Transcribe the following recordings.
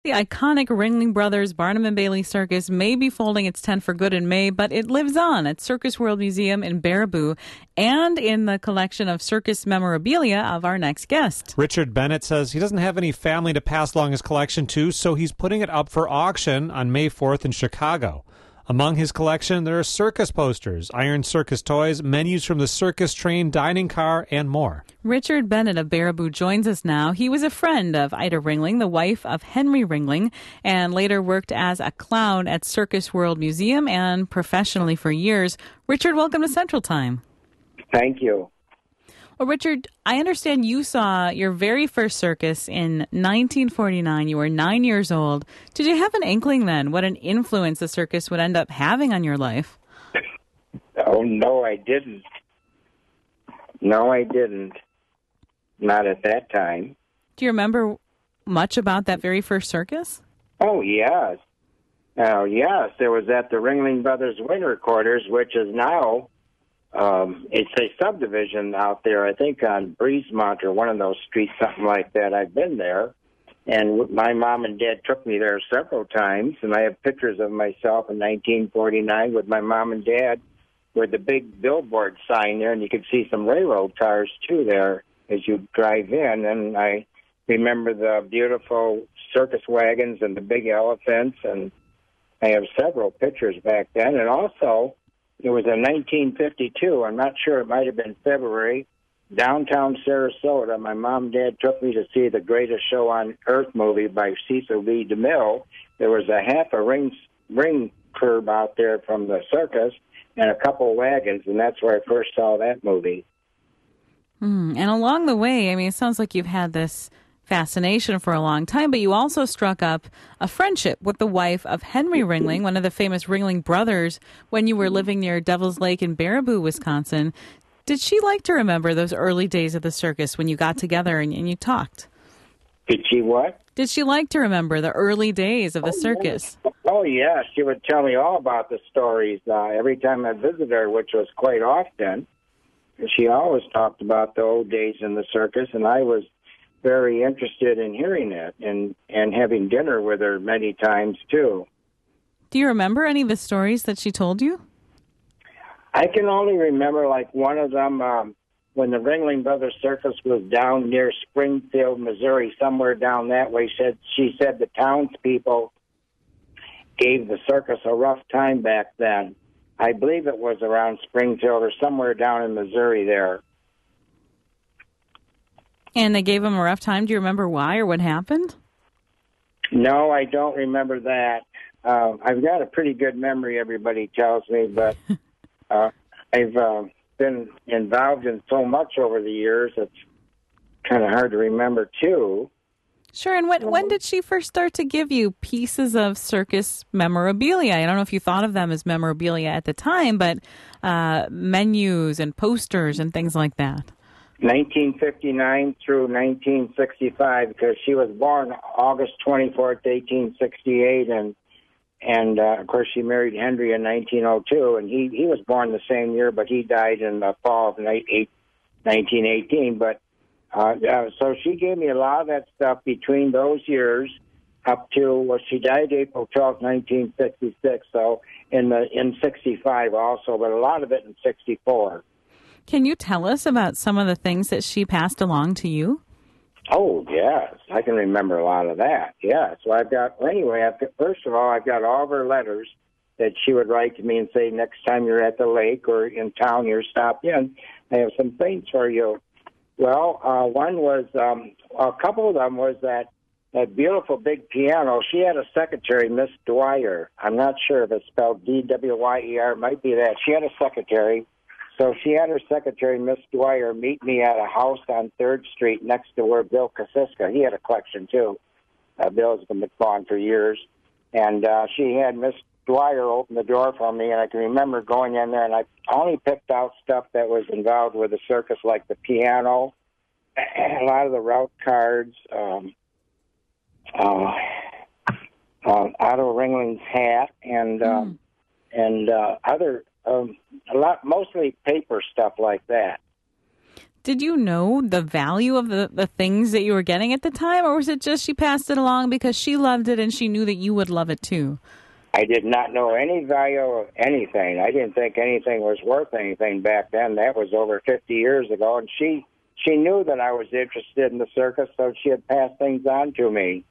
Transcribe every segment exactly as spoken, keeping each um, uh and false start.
The iconic Ringling Brothers Barnum and Bailey Circus may be folding its tent for good in May, but it lives on at Circus World Museum in Baraboo and in the collection of circus memorabilia of our next guest. Richard Bennett says he doesn't have any family to pass along his collection to, so he's putting it up for auction on May fourth in Chicago. Among his collection, there are circus posters, iron circus toys, menus from the circus train, dining car, and more. Richard Bennett of Baraboo joins us now. He was a friend of Ida Ringling, the wife of Henry Ringling, and later worked as a clown at Circus World Museum and professionally for years. Richard, welcome to Central Time. Thank you. Well, Richard, I understand you saw your very first circus in nineteen forty-nine. You were nine years old. Did you have an inkling then what an influence the circus would end up having on your life? Oh, no, I didn't. No, I didn't. Not at that time. Do you remember much about that very first circus? Oh, yes. Oh, yes. It was at the Ringling Brothers Winter Quarters, which is now... Um, it's a subdivision out there, I think, on Breezemont or one of those streets, something like that. I've been there, and my mom and dad took me there several times, and I have pictures of myself in nineteen forty-nine with my mom and dad with the big billboard sign there, and you could see some railroad cars, too, there as you drive in. And I remember the beautiful circus wagons and the big elephants, and I have several pictures back then. And also... it was in nineteen fifty-two. I'm not sure. It might have been February. Downtown Sarasota, my mom and dad took me to see the Greatest Show on Earth movie by Cecil B. DeMille. There was a half a ring ring curb out there from the circus and a couple wagons, and that's where I first saw that movie. Mm, and along the way, I mean, it sounds like you've had this fascination for a long time, but you also struck up a friendship with the wife of Henry Ringling, one of the famous Ringling brothers, when you were living near Devil's Lake in Baraboo, Wisconsin. Did she like to remember those early days of the circus when you got together and, and you talked? Did she what? Did she like to remember the early days of the oh, circus? Oh, yeah. She would tell me all about the stories uh, every time I visited her, which was quite often. She always talked about the old days in the circus, and I was very interested in hearing it and, and having dinner with her many times, too. Do you remember any of the stories that she told you? I can only remember, like, one of them um, when the Ringling Brothers Circus was down near Springfield, Missouri, somewhere down that way. Said She said the townspeople gave the circus a rough time back then. I believe it was around Springfield or somewhere down in Missouri there. And they gave him a rough time. Do you remember why or what happened? No, I don't remember that. Uh, I've got a pretty good memory, everybody tells me, but uh, I've uh, been involved in so much over the years, it's kind of hard to remember, too. Sure, and when, when did she first start to give you pieces of circus memorabilia? I don't know if you thought of them as memorabilia at the time, but uh, menus and posters and things like that. nineteen fifty-nine through nineteen sixty-five, because she was born August twenty-fourth, eighteen sixty-eight, and and uh, of course she married Henry in nineteen oh two, and he, he was born the same year, but he died in the fall of nineteen eighteen. But uh, uh, so she gave me a lot of that stuff between those years up to, well, she died April twelfth, nineteen sixty-six, so in the in sixty-five also, but a lot of it in sixty-four. Can you tell us about some of the things that she passed along to you? Oh, yes. I can remember a lot of that. Yeah. So I've got, well, anyway, I've got, first of all, I've got all of her letters that she would write to me and say, next time you're at the lake or in town, you're stop in. I have some things for you. Well, uh, one was, um, a couple of them was that, that beautiful big piano. She had a secretary, Miss Dwyer. I'm not sure if it's spelled D W Y E R. It might be that. She had a secretary. So she had her secretary, Miss Dwyer, meet me at a house on third Street next to where Bill Kosiska, he had a collection too. Uh, Bill's been gone for years. And uh, she had Miss Dwyer open the door for me, and I can remember going in there, and I only picked out stuff that was involved with the circus, like the piano, a lot of the route cards, um, uh, uh, Otto Ringling's hat, and, um, mm. and uh, other... Um, a lot, mostly paper stuff like that. Did you know the value of the, the things that you were getting at the time, or was it just she passed it along because she loved it and she knew that you would love it too? I did not know any value of anything. I didn't think anything was worth anything back then. That was over fifty years ago, and she she knew that I was interested in the circus, so she had passed things on to me.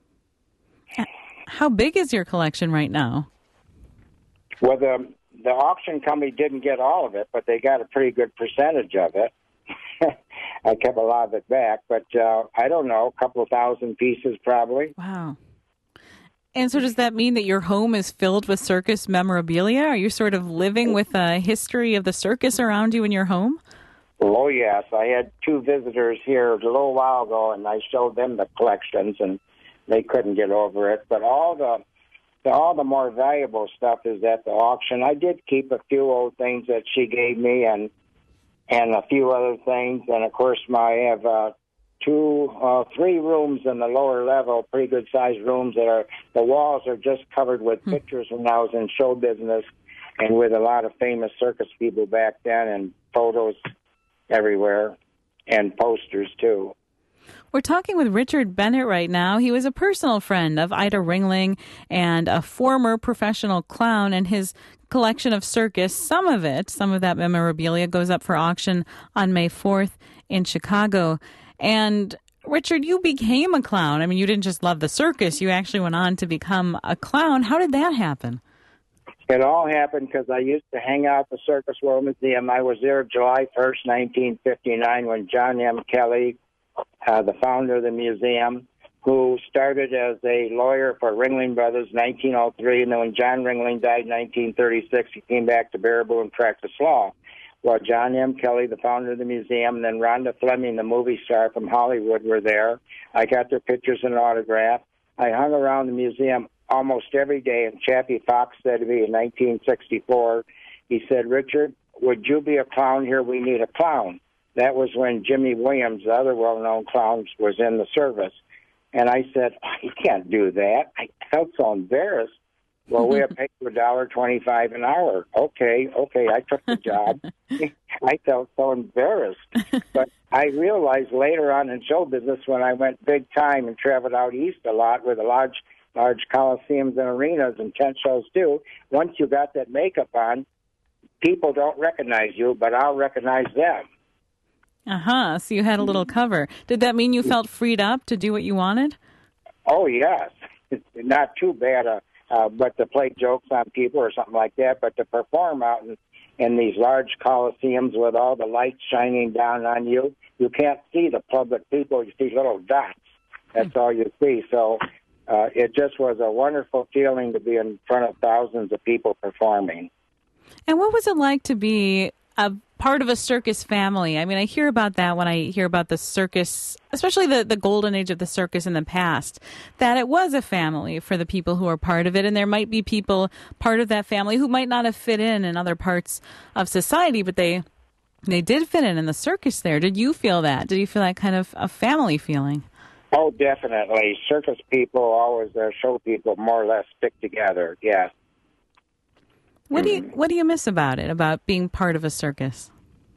How big is your collection right now? Well, the, the auction company didn't get all of it, but they got a pretty good percentage of it. I kept a lot of it back, but uh, I don't know, a couple of thousand pieces probably. Wow. And so does that mean that your home is filled with circus memorabilia? Are you sort of living with a history of the circus around you in your home? Oh, yes. I had two visitors here a little while ago, and I showed them the collections, and they couldn't get over it. But all the, the all the more valuable stuff is at the auction. I did keep a few old things that she gave me, and and a few other things. And, of course, my, I have uh, two, uh, three rooms in the lower level, pretty good-sized rooms that are, the walls are just covered with hmm. pictures when I was in show business and with a lot of famous circus people back then, and photos everywhere, and posters, too. We're talking with Richard Bennett right now. He was a personal friend of Ida Ringling and a former professional clown, and his collection of circus, some of it, some of that memorabilia goes up for auction on May fourth in Chicago. And Richard, you became a clown. I mean, you didn't just love the circus. You actually went on to become a clown. How did that happen? It all happened because I used to hang out at the Circus World Museum. I was there July first, nineteen fifty-nine, when John M. Kelly, uh, the founder of the museum, who started as a lawyer for Ringling Brothers in nineteen oh three, and then when John Ringling died in nineteen thirty-six, he came back to Baraboo and practiced law. Well, John M. Kelly, the founder of the museum, and then Rhonda Fleming, the movie star from Hollywood, were there. I got their pictures and autograph. I hung around the museum almost every day, and Chappie Fox said to me in nineteen sixty-four, he said, "Richard, would you be a clown here? We need a clown." That was when Jimmy Williams, the other well-known clown, was in the service. And I said, oh, "You can't do that." I felt so embarrassed. Well, we have paid you a dollar twenty-five an hour. Okay, okay, I took the job. I felt so embarrassed. But I realized later on in show business, when I went big time and traveled out east a lot with a large large coliseums and arenas and tent shows too, once you got that makeup on, people don't recognize you, but I'll recognize them. Uh-huh. So you had a little cover. Did that mean you felt freed up to do what you wanted? Oh, yes. It's not too bad, uh, uh, but to play jokes on people or something like that, but to perform out in, in these large coliseums with all the lights shining down on you, you can't see the public people. You see little dots. That's all you see. So uh, it just was a wonderful feeling to be in front of thousands of people performing. And what was it like to be a part of a circus family? I mean, I hear about that when I hear about the circus, especially the, the golden age of the circus in the past, that it was a family for the people who are part of it. And there might be people part of that family who might not have fit in in other parts of society, but they they did fit in in the circus there. Did you feel that? Did you feel that kind of a family feeling? Oh, definitely. Circus people, always their show people, more or less stick together, yes. What do you What do you miss about it, about being part of a circus?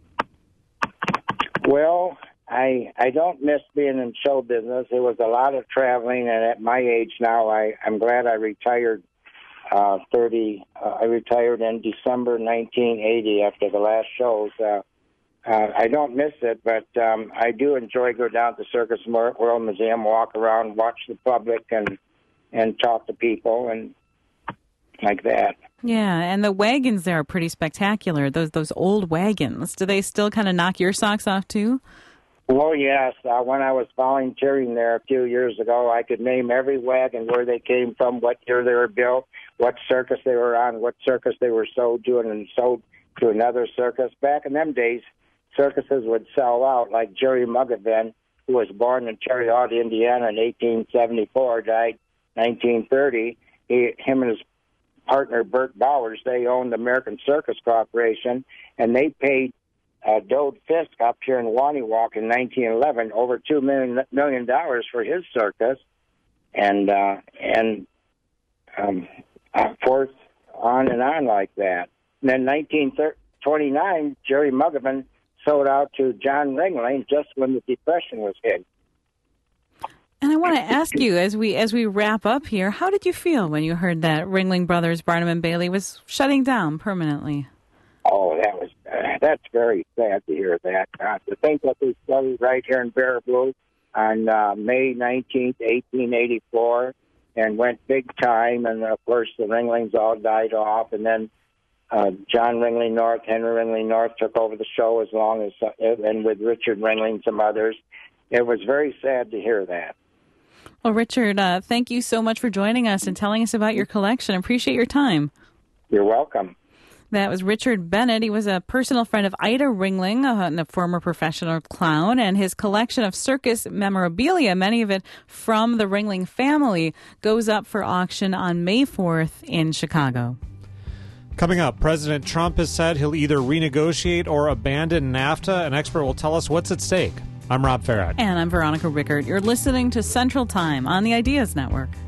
Well, I I don't miss being in show business. It was a lot of traveling, and at my age now, I I'm glad I retired. Uh, thirty. Uh, I retired in December nineteen eighty after the last shows. Uh, uh, I don't miss it, but um, I do enjoy go down to the Circus World Museum, walk around, watch the public, and and talk to people and like that. Yeah, and the wagons there are pretty spectacular. Those those old wagons. Do they still kind of knock your socks off too? Oh, yes. Uh, when I was volunteering there a few years ago, I could name every wagon, where they came from, what year they were built, what circus they were on, what circus they were sold to, and sold to another circus. Back in them days, circuses would sell out, like Jerry Muggavan, who was born in Cherry-Aud, Indiana in eighteen seventy-four, died nineteen thirty. He, him and his partner, Bert Bowers, they owned the American Circus Corporation, and they paid uh, Dode Fisk up here in Waniwalk in nineteen eleven over two million million dollars for his circus, and uh, and um, uh, forth on and on like that. And then nineteen twenty-nine, Jerry Muggavan sold out to John Ringling just when the Depression was hit. And I want to ask you, as we as we wrap up here, how did you feel when you heard that Ringling Brothers Barnum and Bailey was shutting down permanently? Oh, that was uh, that's very sad to hear that. Uh, to think that they started right here in Baraboo on uh, May nineteenth, eighteen eighty-four, and went big time, and of course the Ringlings all died off, and then uh, John Ringling North, Henry Ringling North took over the show as long as, uh, and with Richard Ringling and some others. It was very sad to hear that. Well, Richard, uh, thank you so much for joining us and telling us about your collection. Appreciate your time. You're welcome. That was Richard Bennett. He was a personal friend of Ida Ringling, a, a former professional clown, and his collection of circus memorabilia, many of it from the Ringling family, goes up for auction on May fourth in Chicago. Coming up, President Trump has said he'll either renegotiate or abandon NAFTA. An expert will tell us what's at stake. I'm Rob Farrett. And I'm Veronica Rickert. You're listening to Central Time on the Ideas Network.